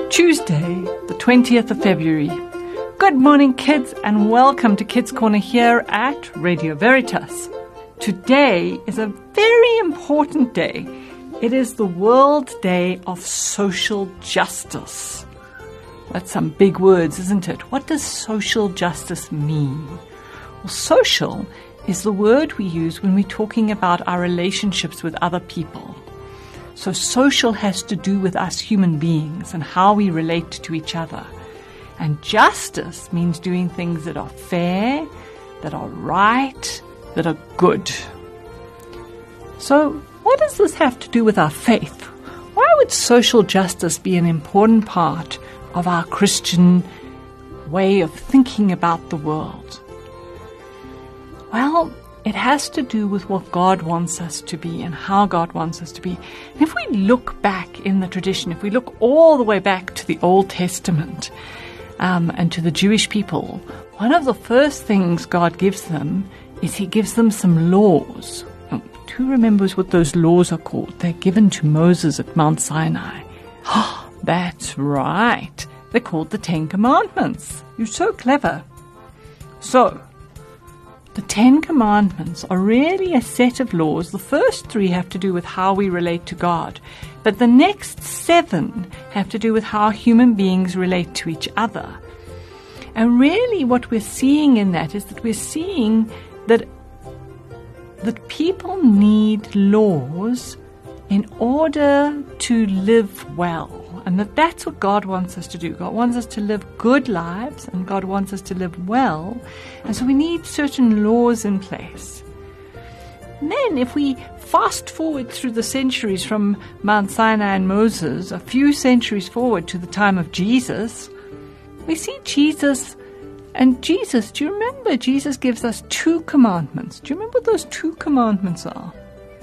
Tuesday, the 20th of February. Good morning, kids, and welcome to Kids Corner here at Radio Veritas. Today is a very important day. It is the World Day of Social Justice. That's some big words, isn't it? What does social justice mean? Well, social is the word we use when we're talking about our relationships with other people. So social has to do with us human beings and how we relate to each other. And justice means doing things that are fair, that are right, that are good. So what does this have to do with our faith? Why would social justice be an important part of our Christian way of thinking about the world? Well, it has to do with what God wants us to be and how God wants us to be. And if we look back in the tradition, if we look all the way back to the Old Testament and to the Jewish people, one of the first things God gives them is He gives them some laws. Who remembers what those laws are called? They're given to Moses at Mount Sinai. Oh, that's right. They're called the Ten Commandments. You're so clever. So, the Ten Commandments are really a set of laws. The first three have to do with how we relate to God, but the next 7 have to do with how human beings relate to each other. And really what we're seeing in that is that we're seeing that people need laws in order to live well. And that's what God wants us to do. God wants us to live good lives, and God wants us to live well. And so we need certain laws in place. And then if we fast forward through the centuries from Mount Sinai and Moses, a few centuries forward to the time of Jesus, we see Jesus. And Jesus, do you remember Jesus gives us 2 commandments? Do you remember what those 2 commandments are?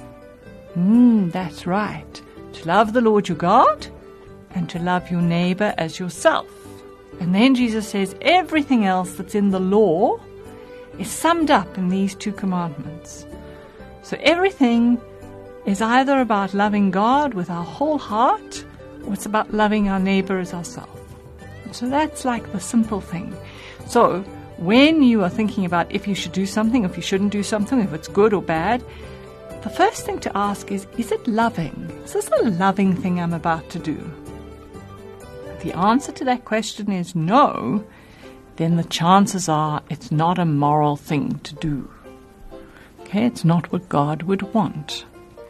That's right. To love the Lord your God and to love your neighbor as yourself. And then Jesus says everything else that's in the law is summed up in these 2 commandments. So everything is either about loving God with our whole heart, or it's about loving our neighbor as ourselves. So that's like the simple thing. So when you are thinking about if you should do something, if you shouldn't do something, if it's good or bad, the first thing to ask is it loving? Is this a loving thing I'm about to do? If the answer to that question is no, then the chances are it's not a moral thing to do. Okay, it's not what God would want.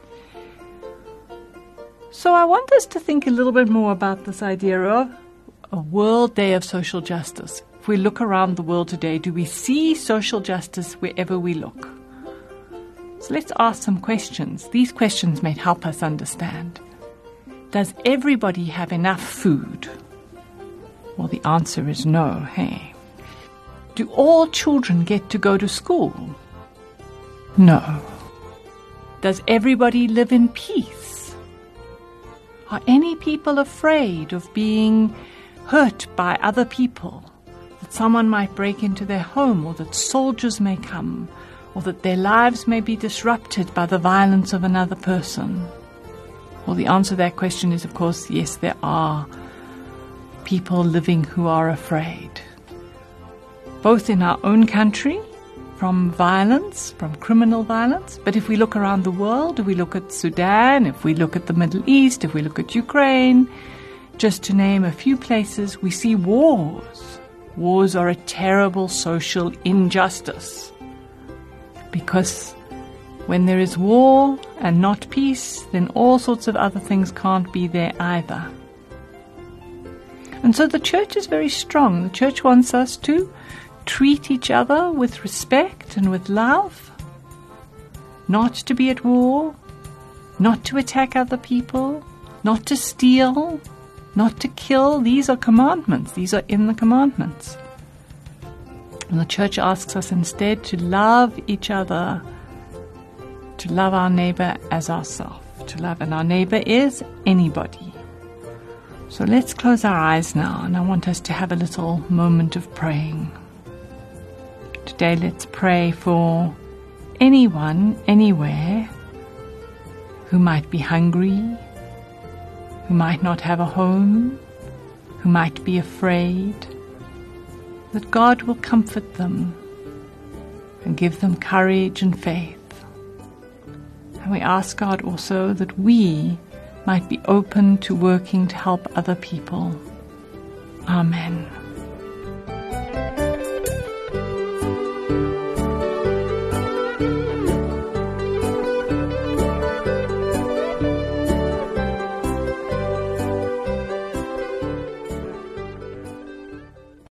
So I want us to think a little bit more about this idea of a World Day of Social Justice. If we look around the world today, do we see social justice wherever we look? So let's ask some questions. These questions may help us understand. Does everybody have enough food? Well, the answer is no, hey. Do all children get to go to school? No. Does everybody live in peace? Are any people afraid of being hurt by other people? That someone might break into their home, or that soldiers may come, or that their lives may be disrupted by the violence of another person? Well, the answer to that question is, of course, yes, there are people living who are afraid. Both in our own country, from violence, from criminal violence, but if we look around the world, if we look at Sudan, if we look at the Middle East, if we look at Ukraine, just to name a few places, we see wars. Wars are a terrible social injustice. Because when there is war and not peace, then all sorts of other things can't be there either. And so the church is very strong. The church wants us to treat each other with respect and with love, not to be at war, not to attack other people, not to steal, not to kill. These are commandments. These are in the commandments. And the church asks us instead to love each other, to love our neighbor as ourselves, to love. And our neighbor is anybody. So let's close our eyes now, and I want us to have a little moment of praying. Today let's pray for anyone, anywhere, who might be hungry, who might not have a home, who might be afraid, that God will comfort them and give them courage and faith. And we ask God also that we might be open to working to help other people. Amen.